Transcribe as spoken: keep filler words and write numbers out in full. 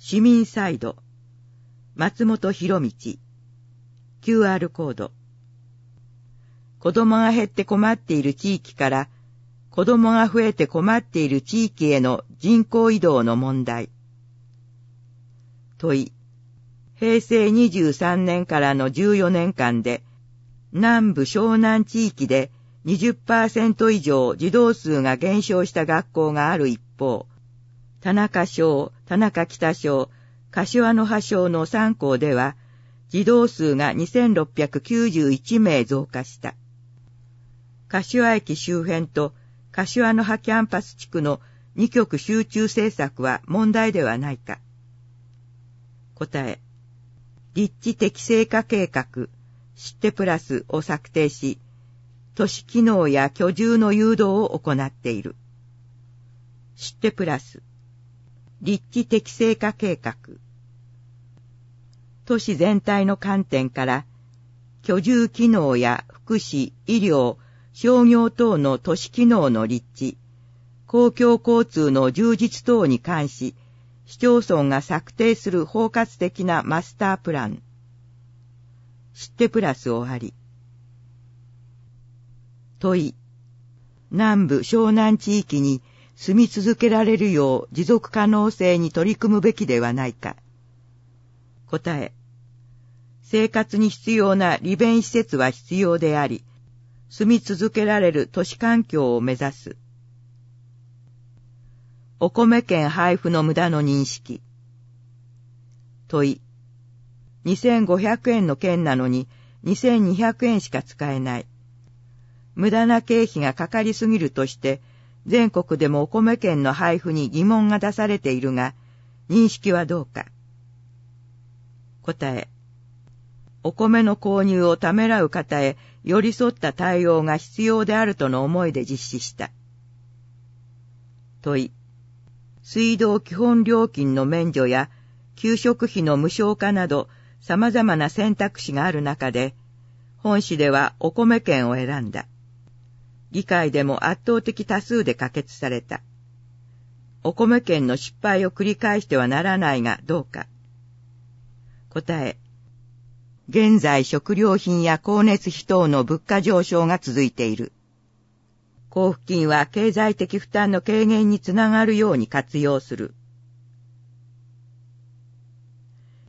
市民サイド、松本博道。キューアール コード。子供が減って困っている地域から、子供が増えて困っている地域への人口移動の問題。問い。へいせいにじゅうさんねんからのじゅうよねんかんで、南部湘南地域で にじゅっパーセント 以上児童数が減少した学校がある一方、田中小、田中北小、柏の葉小のさん校では、児童数がにせんろっぴゃくきゅうじゅういちめい増加した。柏駅周辺と柏の葉キャンパス地区のにきょく集中政策は問題ではないか。答え。立地適正化計画、知ってプラスを策定し、都市機能や居住の誘導を行っている。知ってプラス。立地適正化計画。都市全体の観点から、居住機能や福祉、医療、商業等の都市機能の立地、公共交通の充実等に関し、市町村が策定する包括的なマスタープラン。知ってプラス終わり。問い。南部湘南地域に住み続けられるよう持続可能性に取り組むべきではないか。答え。生活に必要な利便施設は必要であり、住み続けられる都市環境を目指す。お米券配布の無駄の認識。問い。にせんごひゃくえんの券なのににせんにひゃくえんしか使えない。無駄な経費がかかりすぎるとして、全国でもお米券の配布に疑問が出されているが、認識はどうか。答え。お米の購入をためらう方へ寄り添った対応が必要であるとの思いで実施した。問い。水道基本料金の免除や給食費の無償化など様々な選択肢がある中で、本市ではお米券を選んだ。議会でも圧倒的多数で可決された。お米券の失敗を繰り返してはならないがどうか。答え。現在食料品や光熱費等の物価上昇が続いている。交付金は経済的負担の軽減につながるように活用する。